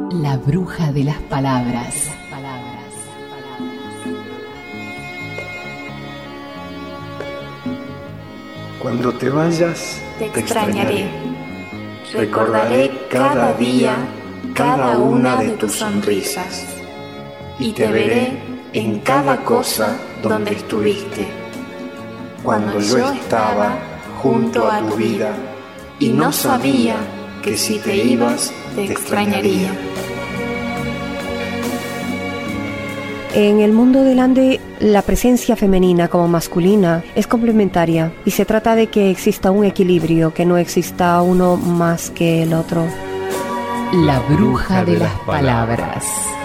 La bruja de las palabras. Cuando te vayas, te extrañaré. Recordaré cada día, cada una de tus sonrisas. Y te veré en cada cosa donde estuviste. Cuando yo estaba junto a tu vida y no sabía que si te ibas, te extrañaría. En el mundo del ande, la presencia femenina como masculina es complementaria y se trata de que exista un equilibrio, que no exista uno más que el otro. La bruja de las palabras.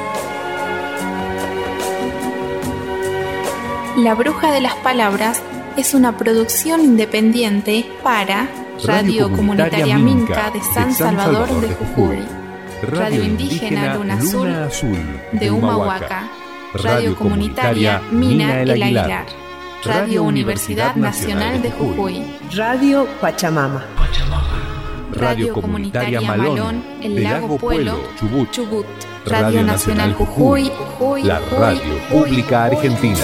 La bruja de las palabras es una producción independiente para Radio Comunitaria Minca de San Salvador de Jujuy, Radio Indígena Luna Azul de Humahuaca, Radio Comunitaria Mina El Aguilar, Radio Universidad Nacional de Jujuy, Radio Pachamama, Radio Comunitaria Malón El Lago Puelo, Chubut, Radio Nacional Jujuy, la Radio Pública Argentina.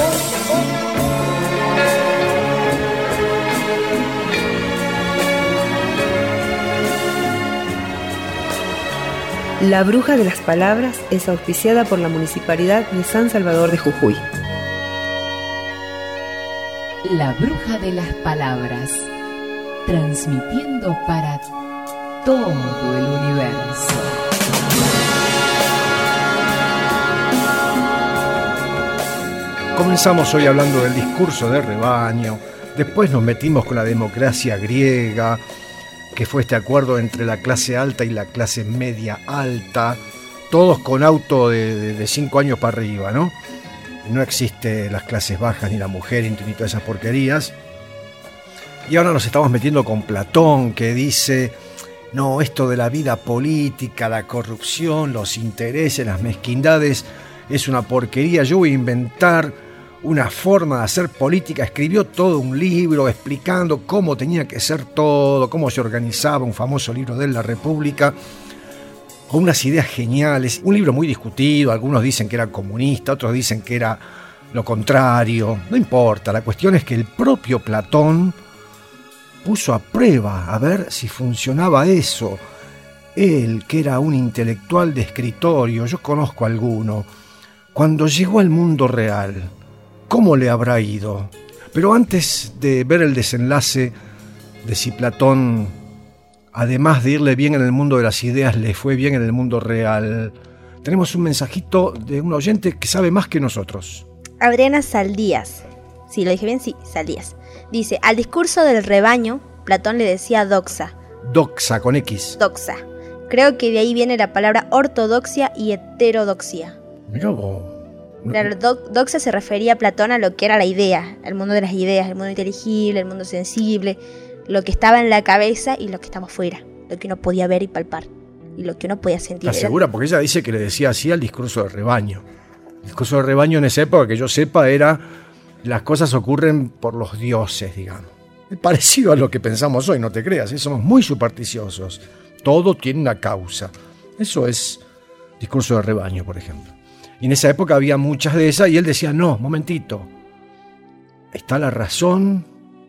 La bruja de las palabras es auspiciada por la Municipalidad de San Salvador de Jujuy. La bruja de las palabras, transmitiendo para todo el universo. Comenzamos hoy hablando del discurso de rebaño, después nos metimos con la democracia griega, que fue este acuerdo entre la clase alta y la clase media alta, todos con auto de 5 años para arriba, ¿no? No existe las clases bajas ni la mujer ni todas esas porquerías. Y ahora nos estamos metiendo con Platón, que dice, no, esto de la vida política, la corrupción, los intereses, las mezquindades, es una porquería. Yo voy a inventar una forma de hacer política. Escribió todo un libro explicando cómo tenía que ser todo, cómo se organizaba, un famoso libro de La República, con unas ideas geniales. Un libro muy discutido, algunos dicen que era comunista, otros dicen que era lo contrario. No importa, la cuestión es que el propio Platón puso a prueba a ver si funcionaba eso. Él, que era un intelectual de escritorio, yo conozco a alguno, cuando llegó al mundo real, ¿cómo le habrá ido? Pero antes de ver el desenlace de si Platón, además de irle bien en el mundo de las ideas, le fue bien en el mundo real, tenemos un mensajito de un oyente que sabe más que nosotros. Adriana Saldías. Sí, lo dije bien, sí, Saldías. Dice, al discurso del rebaño, Platón le decía doxa. Doxa, con X. Doxa. Creo que de ahí viene la palabra ortodoxia y heterodoxia. Mirá vos. Claro, doxa se refería a Platón a lo que era la idea, el mundo de las ideas, el mundo inteligible, el mundo sensible, lo que estaba en la cabeza y lo que estaba fuera, lo que uno podía ver y palpar, y lo que uno podía sentir. ¿Estás segura? Porque ella dice que le decía así al discurso del rebaño. El discurso del rebaño en esa época, que yo sepa, era las cosas ocurren por los dioses, digamos. Es parecido a lo que pensamos hoy, no te creas, somos muy supersticiosos. Todo tiene una causa. Eso es discurso del rebaño, por ejemplo. Y en esa época había muchas de esas y él decía, no, momentito, está la razón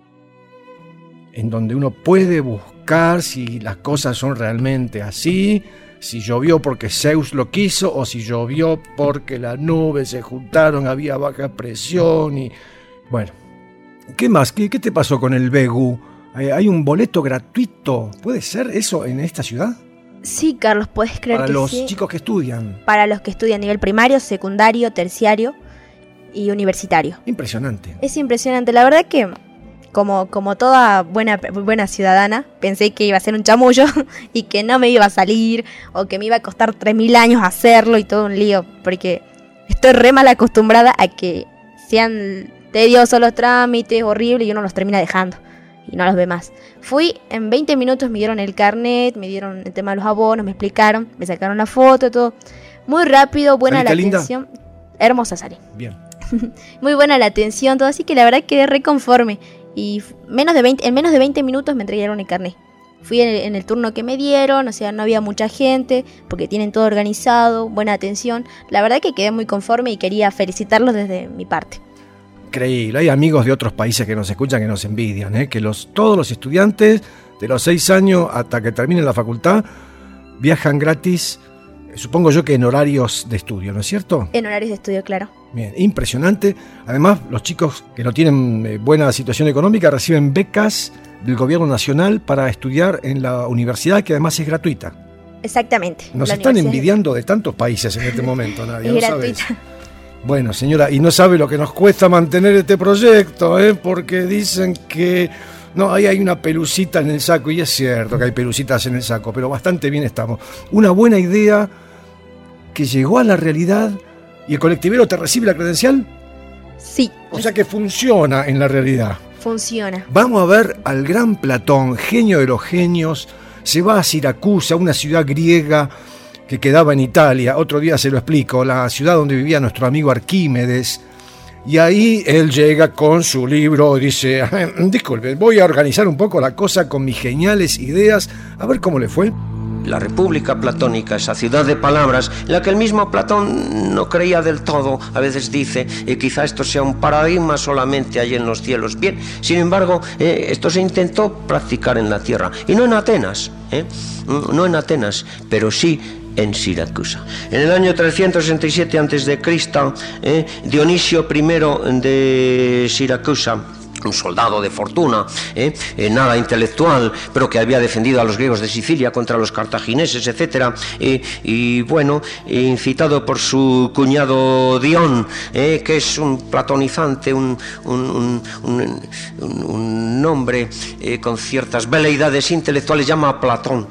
en donde uno puede buscar si las cosas son realmente así, si llovió porque Zeus lo quiso o si llovió porque las nubes se juntaron, había baja presión y... Bueno, ¿qué más? ¿Qué te pasó con el Begu? ¿Hay un boleto gratuito? ¿Puede ser eso en esta ciudad? Sí, Carlos, puedes creer que sí. Para los chicos que estudian. Para los que estudian nivel primario, secundario, terciario y universitario. Impresionante. Es impresionante. La verdad que, como toda buena ciudadana, pensé que iba a ser un chamullo y que no me iba a salir o que me iba a costar 3.000 años hacerlo y todo un lío. Porque estoy re mal acostumbrada a que sean tediosos los trámites, horrible, y uno los termina dejando. Y no los ve más. Fui, en 20 minutos me dieron el carnet, me dieron el tema de los abonos, me explicaron, me sacaron la foto, todo. Muy rápido, buena la atención. Hermosa salí. Bien. Muy buena la atención, todo, así que la verdad quedé re conforme. Y en menos de 20 minutos me entregaron el carnet. Fui en el turno que me dieron, o sea, no había mucha gente, porque tienen todo organizado, buena atención. La verdad que quedé muy conforme y quería felicitarlos desde mi parte. Increíble, hay amigos de otros países que nos escuchan, que nos envidian, que todos los estudiantes de los 6 años hasta que terminen la facultad viajan gratis, supongo yo que en horarios de estudio, ¿no es cierto? En horarios de estudio, claro. Bien, impresionante. Además, los chicos que no tienen buena situación económica reciben becas del gobierno nacional para estudiar en la universidad, que además es gratuita. Exactamente. Nos están envidiando de tantos países en este momento, Nadia, es ¿no gratuita. sabes? Bueno, señora, y no sabe lo que nos cuesta mantener este proyecto, porque dicen que no, ahí hay una pelucita en el saco, y es cierto que hay pelucitas en el saco, pero bastante bien estamos. Una buena idea que llegó a la realidad. ¿Y el colectivero te recibe la credencial? Sí. O sea que funciona en la realidad. Funciona. Vamos a ver al gran Platón, genio de los genios. Se va a Siracusa, una ciudad griega que quedaba en Italia. Otro día se lo explico, la ciudad donde vivía nuestro amigo Arquímedes. Y ahí él llega con su libro y dice: disculpe, voy a organizar un poco la cosa con mis geniales ideas, a ver cómo le fue. La República Platónica, esa ciudad de palabras, en la que el mismo Platón no creía del todo, a veces dice, quizá esto sea un paradigma solamente allí en los cielos. Bien, sin embargo, esto se intentó practicar en la tierra, y no en Atenas, no en Atenas, pero sí en Siracusa. En el año 367 a.C., Dionisio I de Siracusa, un soldado de fortuna, nada intelectual, pero que había defendido a los griegos de Sicilia contra los cartagineses, etc. Y bueno, incitado por su cuñado Dion, que es un platonizante, un nombre con ciertas veleidades intelectuales, llama a Platón.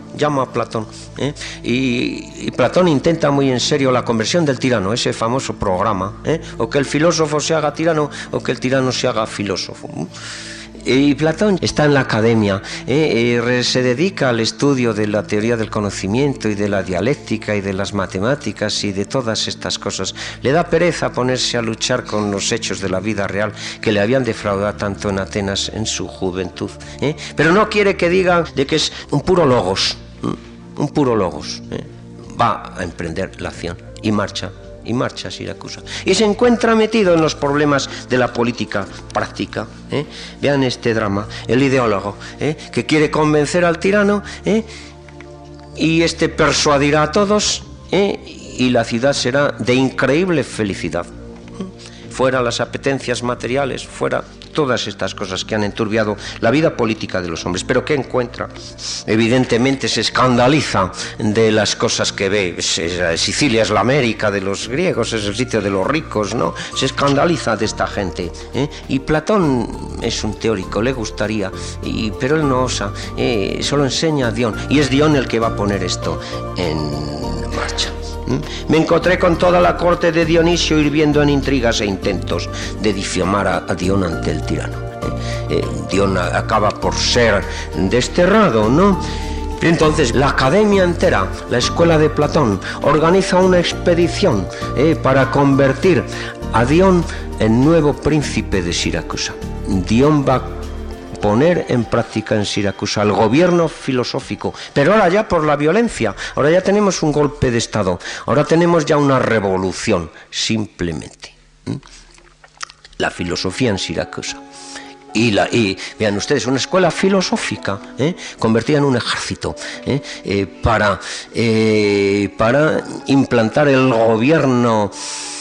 Y Platón intenta muy en serio la conversión del tirano, ese famoso programa, o que el filósofo se haga tirano o que el tirano se haga filósofo. Y Platón está en la academia, se dedica al estudio de la teoría del conocimiento y de la dialéctica y de las matemáticas y de todas estas cosas. Le da pereza ponerse a luchar con los hechos de la vida real que le habían defraudado tanto en Atenas en su juventud, pero no quiere que digan de que es un puro logos, Va a emprender la acción y marcha a Siracusa. Y se encuentra metido en los problemas de la política práctica. Vean este drama, el ideólogo, que quiere convencer al tirano, y este persuadirá a todos, y la ciudad será de increíble felicidad. Fuera las apetencias materiales, fuera todas estas cosas que han enturbiado la vida política de los hombres. ¿Pero qué encuentra? Evidentemente se escandaliza de las cosas que ve. Sicilia es la América de los griegos, es el sitio de los ricos, ¿no? Se escandaliza de esta gente, Y Platón es un teórico, le gustaría, pero él no osa, solo enseña a Dion, y es Dion el que va a poner esto en marcha. Me encontré con toda la corte de Dionisio hirviendo en intrigas e intentos de difamar a Dion ante el tirano. Dion acaba por ser desterrado, ¿no? Entonces la academia entera, la escuela de Platón, organiza una expedición para convertir a Dion en nuevo príncipe de Siracusa. Dion va a poner en práctica en Siracusa el gobierno filosófico, pero ahora ya por la violencia, ahora ya tenemos un golpe de Estado, ahora tenemos ya una revolución, simplemente. La filosofía en Siracusa. Y vean ustedes, una escuela filosófica, convertida en un ejército, para implantar el gobierno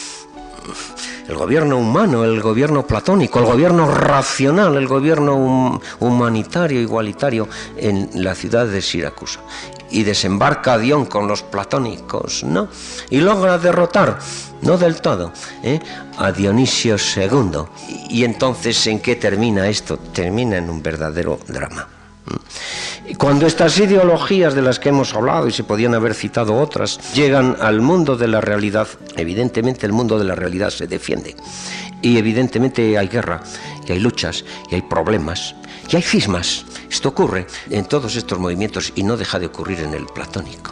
humano, el gobierno platónico, el gobierno racional, el gobierno humanitario, igualitario en la ciudad de Siracusa. Y desembarca Dion con los platónicos, ¿no? Y logra derrotar, no del todo, a Dionisio II. Y entonces, ¿en qué termina esto? Termina en un verdadero drama. Cuando estas ideologías de las que hemos hablado, y se podían haber citado otras, llegan al mundo de la realidad, evidentemente el mundo de la realidad se defiende. Y evidentemente hay guerra, y hay luchas, y hay problemas, y hay cismas. Esto ocurre en todos estos movimientos y no deja de ocurrir en el platónico.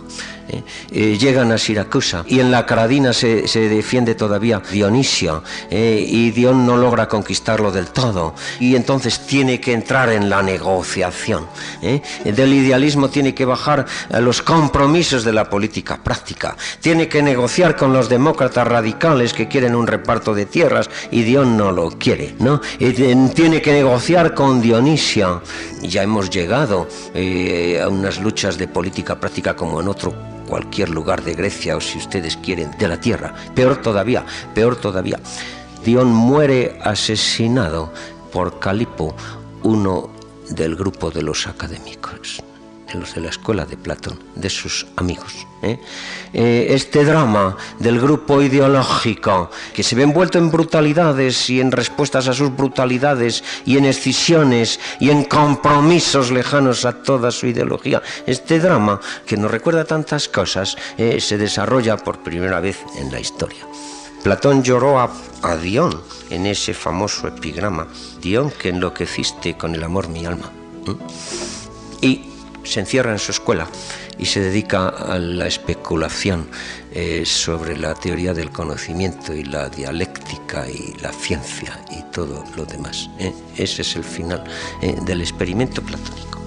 Llegan a Siracusa y en la Caradina se defiende todavía Dionisio, y Dion no logra conquistarlo del todo, y entonces tiene que entrar en la negociación. Del idealismo tiene que bajar a los compromisos de la política práctica, tiene que negociar con los demócratas radicales que quieren un reparto de tierras y Dion no lo quiere, ¿no? Tiene que negociar con Dionisio. Ya hemos llegado a unas luchas de política práctica como en cualquier lugar de Grecia, o si ustedes quieren, de la tierra. Peor todavía. Dion muere asesinado por Calipo, uno del grupo de los académicos, de los de la escuela de Platón, de sus amigos. Este drama del grupo ideológico que se ve envuelto en brutalidades y en respuestas a sus brutalidades y en escisiones y en compromisos lejanos a toda su ideología, este drama que nos recuerda tantas cosas, se desarrolla por primera vez en la historia. Platón lloró a Dion en ese famoso epigrama: Dion, que enloqueciste con el amor mi alma. Y se encierra en su escuela y se dedica a la especulación sobre la teoría del conocimiento y la dialéctica y la ciencia y todo lo demás. Ese es el final del experimento platónico.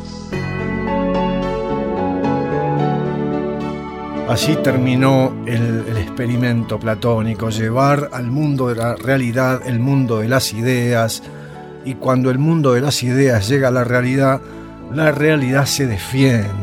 Así terminó el experimento platónico, llevar al mundo de la realidad el mundo de las ideas, y cuando el mundo de las ideas llega a la realidad se defiende.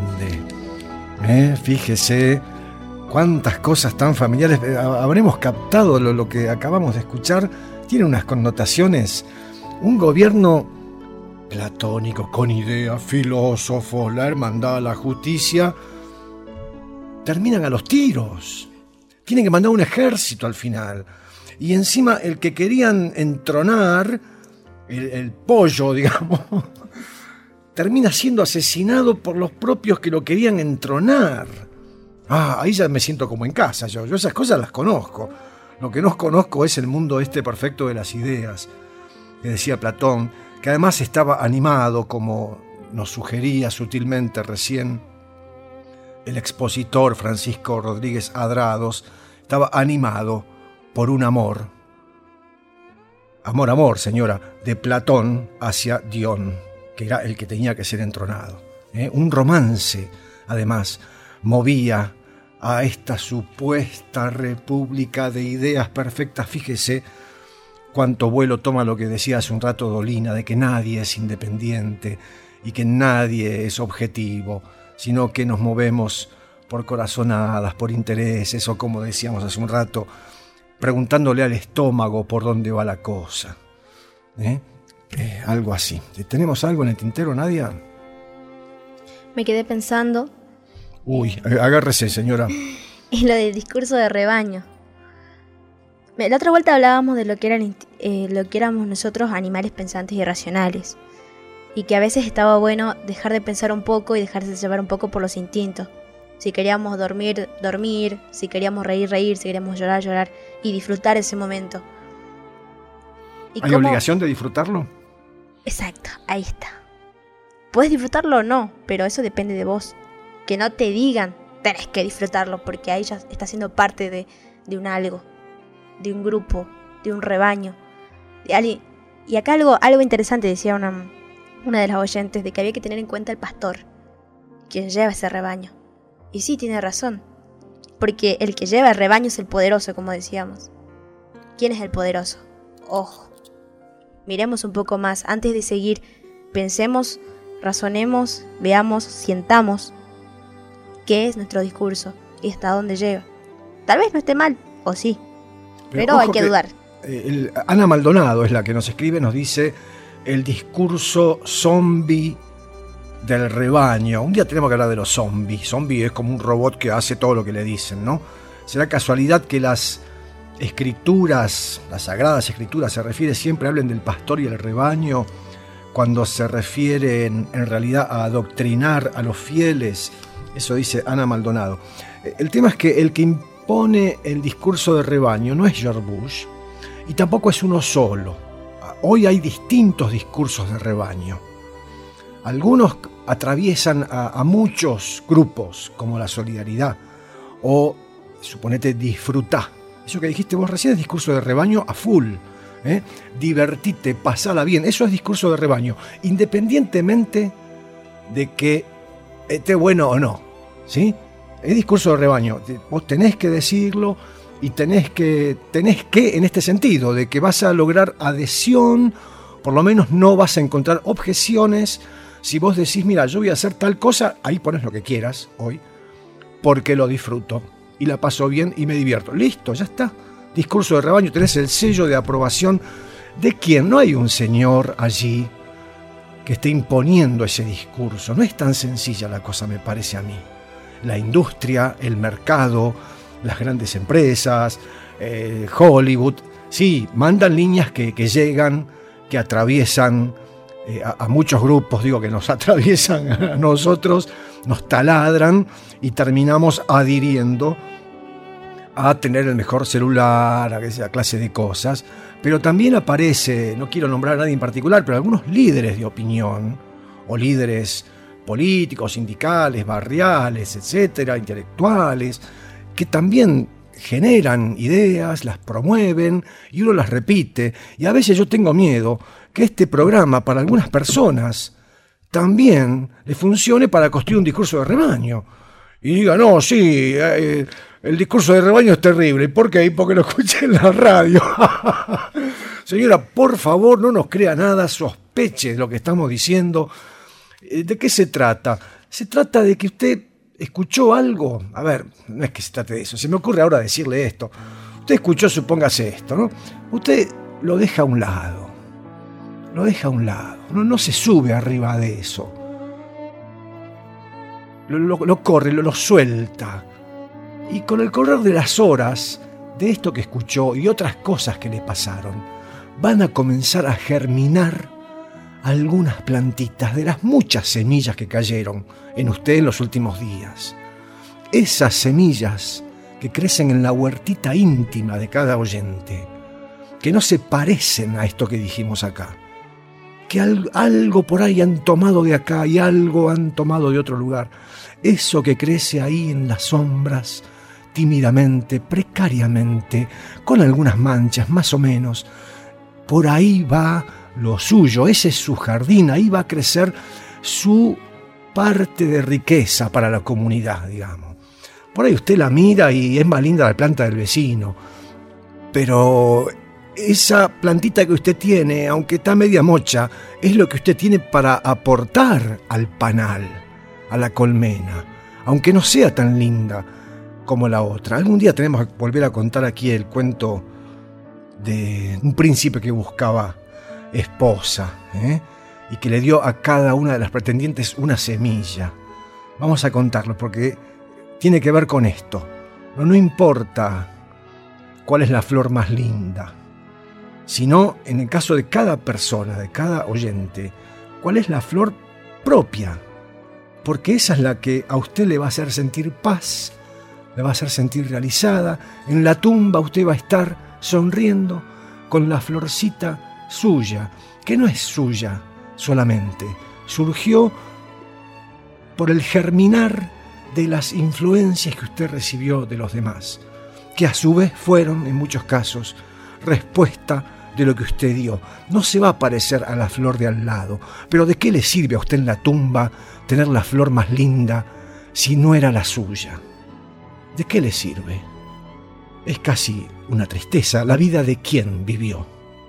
Fíjese cuántas cosas tan familiares. Habremos captado lo que acabamos de escuchar. Tiene unas connotaciones. Un gobierno platónico, con ideas, filósofos, la hermandad, la justicia, terminan a los tiros. Tienen que mandar un ejército al final. Y encima el que querían entronar, el pollo, digamos, termina siendo asesinado por los propios que lo querían entronar. Ahí ya me siento como en casa. Yo esas cosas las conozco. Lo que no conozco es el mundo perfecto de las ideas, que decía Platón, que además estaba animado, como nos sugería sutilmente recién el expositor Francisco Rodríguez Adrados, estaba animado por un amor, señora, de Platón hacia Dion, que era el que tenía que ser entronado. Un romance, además, movía a esta supuesta república de ideas perfectas. Fíjese cuánto vuelo toma lo que decía hace un rato Dolina, de que nadie es independiente y que nadie es objetivo, sino que nos movemos por corazonadas, por intereses, o como decíamos hace un rato, preguntándole al estómago por dónde va la cosa. Algo así. ¿Tenemos algo en el tintero, Nadia? Me quedé pensando. Uy, agárrese, señora. En lo del discurso de rebaño. La otra vuelta hablábamos de lo que éramos nosotros, animales pensantes y racionales. Y que a veces estaba bueno dejar de pensar un poco y dejarse llevar un poco por los instintos. Si queríamos dormir, dormir. Si queríamos reír, reír. Si queríamos llorar, llorar. Y disfrutar ese momento. ¿Hay obligación de disfrutarlo? Exacto, ahí está. Puedes disfrutarlo o no, pero eso depende de vos. Que no te digan, tenés que disfrutarlo, porque ahí ya está siendo parte de un algo, de un grupo, de un rebaño, de alguien. Y acá algo interesante decía una de las oyentes, de que había que tener en cuenta el pastor, quien lleva ese rebaño. Y sí, tiene razón, porque el que lleva el rebaño es el poderoso, como decíamos. ¿Quién es el poderoso? Ojo, miremos un poco más, antes de seguir, pensemos, razonemos, veamos, sientamos qué es nuestro discurso y hasta dónde llega. Tal vez no esté mal, o sí, pero hay que dudar. Ana Maldonado es la que nos escribe, nos dice: el discurso zombie del rebaño. Un día tenemos que hablar de los zombies. Zombie es como un robot que hace todo lo que le dicen, ¿no? ¿Será casualidad que las escrituras, las sagradas escrituras, se refiere siempre, hablen del pastor y el rebaño, cuando se refieren en realidad a adoctrinar a los fieles? Eso dice Ana Maldonado. El tema es que el que impone el discurso de rebaño no es George Bush y tampoco es uno solo. Hoy hay distintos discursos de rebaño. Algunos atraviesan a muchos grupos, como la solidaridad. o suponete disfrutá. Eso que dijiste vos recién es discurso de rebaño a full. Divertite, pasala bien, eso es discurso de rebaño, independientemente de que esté bueno o no, ¿sí? Es discurso de rebaño, vos tenés que decirlo y tenés que en este sentido, de que vas a lograr adhesión, por lo menos no vas a encontrar objeciones. Si vos decís, mira, yo voy a hacer tal cosa, ahí pones lo que quieras hoy, porque lo disfruto y la paso bien y me divierto. Listo, ya está. Discurso de rebaño, tenés el sello de aprobación de quien. No hay un señor allí que esté imponiendo ese discurso. No es tan sencilla la cosa, me parece a mí. La industria, el mercado, las grandes empresas, Hollywood, sí, mandan líneas que llegan, que atraviesan a muchos grupos, digo, que nos atraviesan a nosotros, nos taladran y terminamos adhiriendo a tener el mejor celular, a esa clase de cosas. Pero también aparece, no quiero nombrar a nadie en particular, pero algunos líderes de opinión, o líderes políticos, sindicales, barriales, etcétera, intelectuales, que también generan ideas, las promueven y uno las repite. Y a veces yo tengo miedo que este programa para algunas personas también le funcione para construir un discurso de rebaño. Y diga, no, sí, el discurso de rebaño es terrible. ¿Por qué? Porque lo escuché en la radio. Señora, por favor, no nos crea nada, sospeche de lo que estamos diciendo. ¿De qué se trata? Se trata de que usted escuchó algo. A ver, no es que se trate de eso. Se me ocurre ahora decirle esto. Usted escuchó, supóngase esto, ¿no? Usted lo deja a un lado. Lo deja a un lado. No se sube arriba de eso. Lo corre, lo suelta. Y con el correr de las horas, de esto que escuchó y otras cosas que le pasaron, van a comenzar a germinar algunas plantitas de las muchas semillas que cayeron en usted en los últimos días. Esas semillas que crecen en la huertita íntima de cada oyente, que no se parecen a esto que dijimos acá, que algo por ahí han tomado de acá y algo han tomado de otro lugar. Eso que crece ahí en las sombras, tímidamente, precariamente, con algunas manchas más o menos, por ahí va lo suyo, ese es su jardín, ahí va a crecer su parte de riqueza para la comunidad, digamos. Por ahí usted la mira y es más linda la planta del vecino, pero esa plantita que usted tiene, aunque está media mocha, es lo que usted tiene para aportar al panal, a la colmena, aunque no sea tan linda como la otra. Algún día tenemos que volver a contar aquí el cuento de un príncipe que buscaba esposa, y que le dio a cada una de las pretendientes una semilla. Vamos a contarlo porque tiene que ver con esto. No importa cuál es la flor más linda, sino en el caso de cada persona, de cada oyente, cuál es la flor propia, porque esa es la que a usted le va a hacer sentir paz, le va a hacer sentir realizada. En la tumba usted va a estar sonriendo con la florcita suya, que no es suya solamente, surgió por el germinar de las influencias que usted recibió de los demás, que a su vez fueron, en muchos casos, respuesta de lo que usted dio. No se va a parecer a la flor de al lado, pero ¿de qué le sirve a usted en la tumba tener la flor más linda si no era la suya? ¿De qué le sirve? Es casi una tristeza la vida de quien vivió,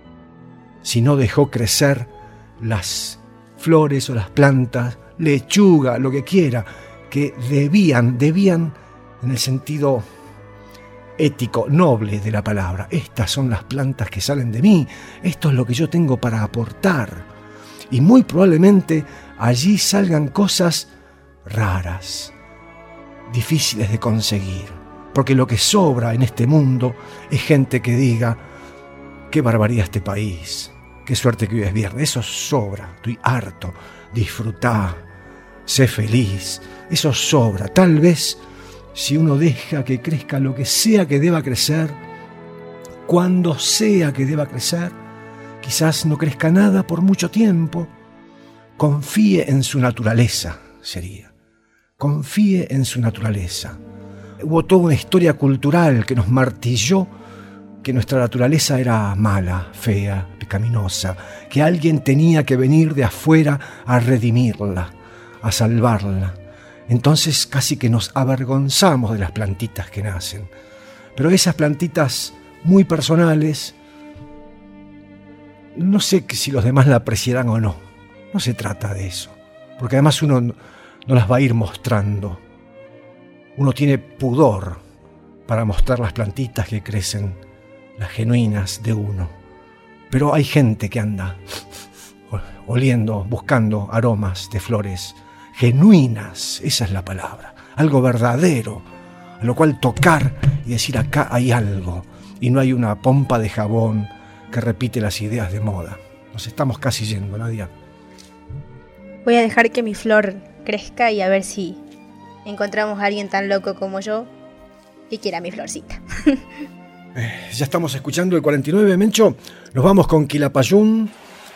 si no dejó crecer las flores o las plantas, lechuga, lo que quiera, que debían en el sentido ético, noble de la palabra. Estas son las plantas que salen de mí, esto es lo que yo tengo para aportar. Y muy probablemente allí salgan cosas raras, difíciles de conseguir, porque lo que sobra en este mundo es gente que diga: qué barbaridad este país, qué suerte que hoy es viernes. Eso sobra, estoy harto, disfrutá, sé feliz, eso sobra. Tal vez si uno deja que crezca lo que sea que deba crecer, cuando sea que deba crecer, quizás no crezca nada por mucho tiempo. Confíe en su naturaleza, sería. Confíe en su naturaleza. hubo toda una historia cultural que nos martilló que nuestra naturaleza era mala, fea, pecaminosa, que alguien tenía que venir de afuera a redimirla, a salvarla. Entonces casi que nos avergonzamos de las plantitas que nacen. Pero esas plantitas muy personales, no sé si los demás la apreciarán o no. No se trata de eso, porque además uno no las va a ir mostrando. Uno tiene pudor para mostrar las plantitas que crecen, las genuinas de uno. Pero hay gente que anda oliendo, buscando aromas de flores genuinas, esa es la palabra, algo verdadero, a lo cual tocar y decir acá hay algo, y no hay una pompa de jabón que repite las ideas de moda. Nos estamos casi yendo, Nadia. Voy a dejar que mi flor crezca y a ver si encontramos a alguien tan loco como yo que quiera mi florcita. Ya estamos escuchando el 49, Mencho. Nos vamos con Quilapayún,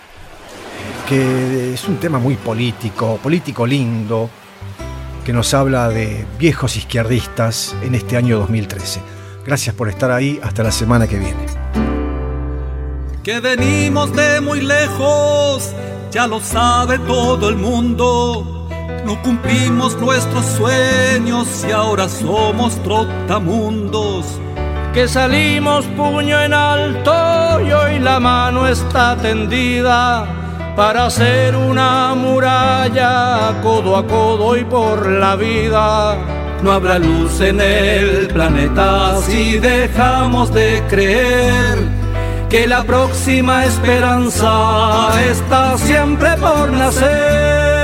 que es un tema muy político lindo, que nos habla de viejos izquierdistas en este año 2013. Gracias por estar ahí, hasta la semana que viene. Que venimos de muy lejos, ya lo sabe todo el mundo. No cumplimos nuestros sueños y ahora somos trotamundos. Que salimos puño en alto y hoy la mano está tendida para hacer una muralla codo a codo y por la vida. No habrá luz en el planeta si dejamos de creer que la próxima esperanza está siempre por nacer.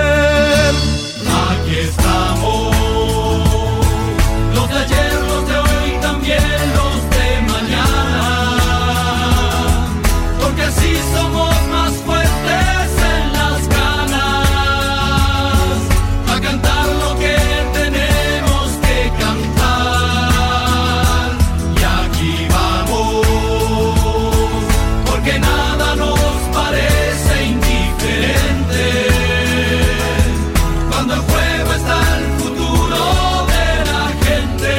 Aquí estamos, los de ayer, los de hoy, también los de mañana, porque así somos más fuertes en las ganas, a cantar lo que tenemos que cantar. Y aquí vamos, porque nada nos parece indiferente. Cuando en juego está el futuro de la gente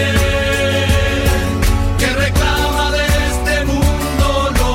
que reclama de este mundo lo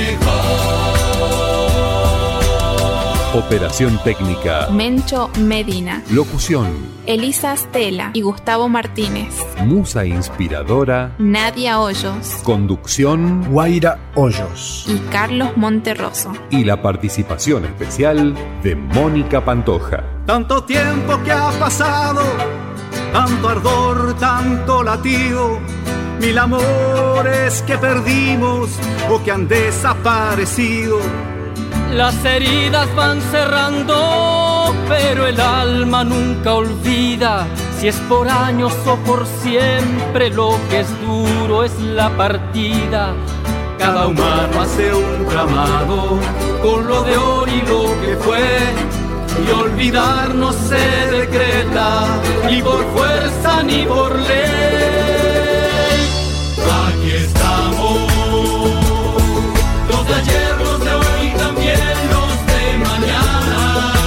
mejor. Operación técnica: Mencho Medina. locución: Elisa Stella y Gustavo Martínez. musa inspiradora: Nadia Hoyos conducción: Guaira Hoyos y Carlos Monterroso. y la participación especial de Mónica Pantoja. Tanto tiempo que ha pasado, tanto ardor, tanto latido, mil amores que perdimos o que han desaparecido. Las heridas van cerrando, pero el alma nunca olvida. Si es por años o por siempre, lo que es duro es la partida. Cada humano hace un tramado con lo de hoy y lo que fue, y olvidar no se decreta, ni por fuerza ni por ley. Aquí estamos, los de ayer, los de hoy, también los de mañana,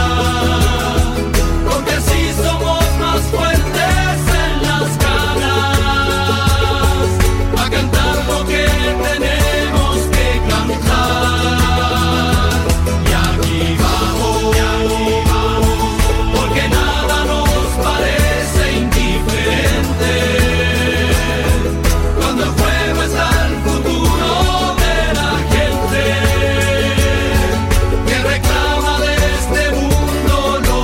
porque así somos más fuertes en las ganas, a cantar lo que tenemos que cantar. Y aquí vamos, porque nada nos parece indiferente. Cuando en juego está el futuro de la gente que reclama de este mundo lo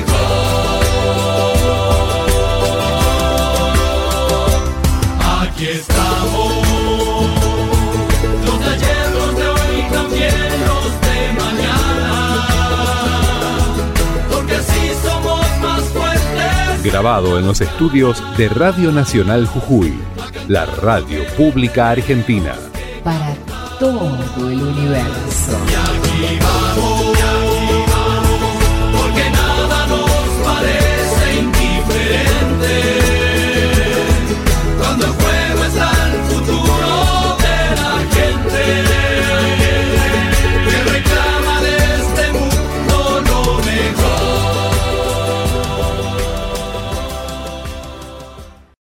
mejor. Aquí estamos, los de ayer, los de hoy, también los de mañana, porque así somos más fuertes. Grabado en los estudios de Radio Nacional Jujuy, la radio pública argentina. Para todo el universo. Y aquí vamos.